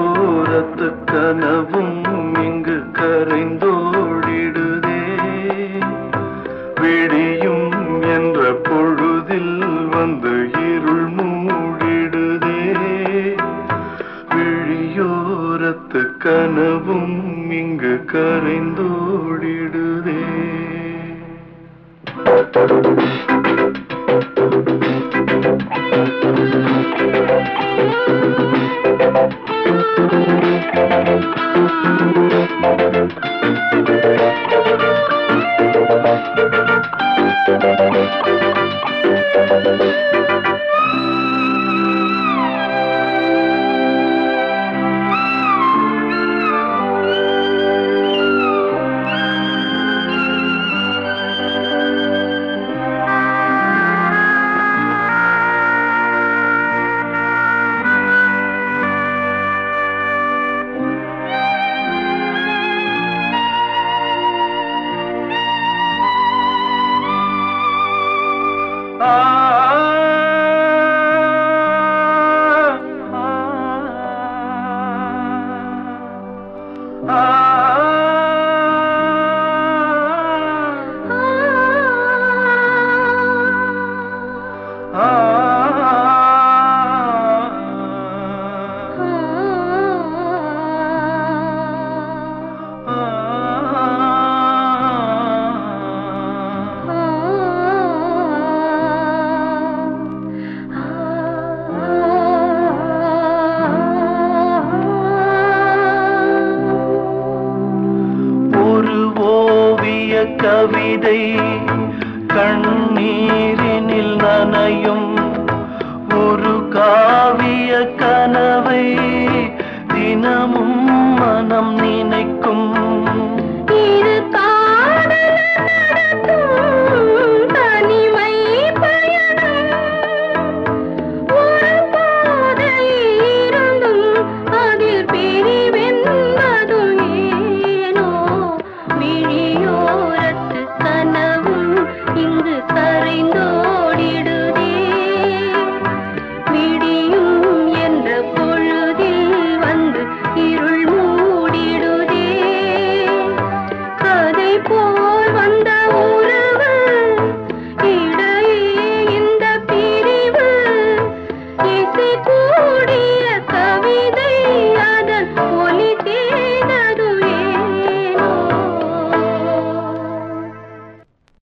விழியோரத்து கனவும் இங்கு கரைந்தோடிடுதே. விடியும் என்ற பொழுதில் வந்து இருள் மூடிடுதே. விழியோரத்து கனவும் இங்கு கரைந்தோடிடுதே. கவிதை கண்ணீரினில் நனையும் ஒரு காவிய கனவை தினமும் மனம் நினைக்கும். இது காதல் நடக்கும் தனிமை பயணம். ஒரு பாதை இருந்தும் அதில் பிரிவென்பதும் ஏனோ. விழியோரத்து கனவும் இங்கு கரைந்தோடிடுதே. விடியும் என்ற பொழுதில் வந்து இருள் மூடிடுதே. கதை போல் வந்த உறவு இடையே இந்த பிரிவு. இசை கூடிய கவிதை அதன் ஒலி